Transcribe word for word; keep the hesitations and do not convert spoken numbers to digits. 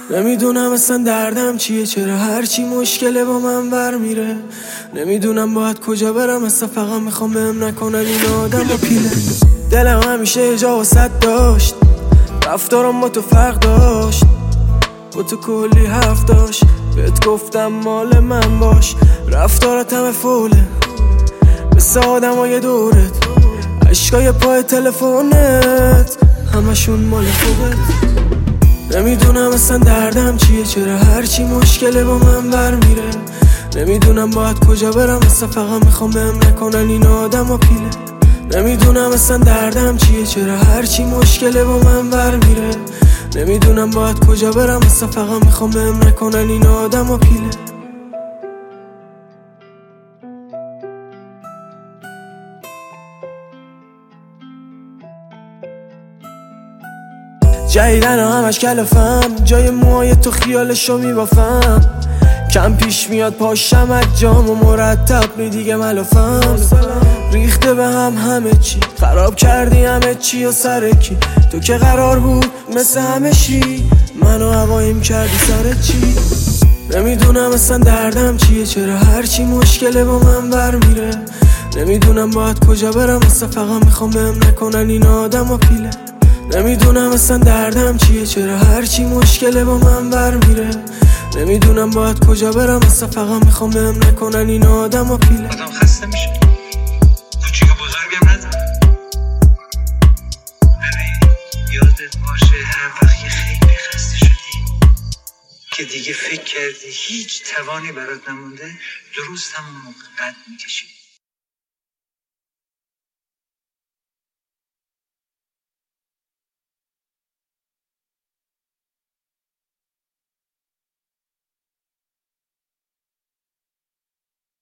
نمیدونم اصلا دردم چیه، چرا هرچی مشکله با من بر میره. نمیدونم باید کجا برم، اصلا فقط میخوام بهم نکنن این آدم و پیله. دلم همیشه جا و صد داشت، رفتارم با تو فرق داشت، با تو کلی حرف داشت. بهت گفتم مال من باش، رفتارت همه فوله مثل آدم های دورت، عشقای پای تلفونت همشون مال خودت. نمیدونم اصلا دردم چیه، چرا هرچی مشکله با من بر میره. نمیدونم باید کجا برم، اصلا فقط میخوام بهم نکنن این آدم و پیله. نمیدونم اصلا دردم چیه، چرا هرچی مشکله با من بر میره. نمیدونم باید کجا برم، اصلا فقط میخوام بهم نکنن این آدم و پیله. جدیدن همش کلفم، جای موهای تو خیالشو میبافم. کم پیش میاد پاشم از جام و مرتب می دیگه ملافم. ریخته به هم همه چی، خراب کردی همه چی و سر کی. تو که قرار بود مثل همه چی منو هوایم کردی سر چی. نمیدونم اصلا دردم چیه، چرا هرچی مشکله با من بر میره. نمیدونم باید کجا برم، اصلا فقط میخوام بهم نکنن این آدم و پیله. نمیدونم اصلا دردم چیه، چرا هرچی مشکله با من بر میره. نمیدونم باید کجا برم، اصلا فقط میخوام بهم نکنن این آدم و پیله. آدم خسته میشه، کوچیک و بزرگم نداره. ببین یادت باشه هر وقت که خیلی خسته شدی که دیگه فکر کردی هیچ توانی برات نمونده، درست همون موقع قد میکشی.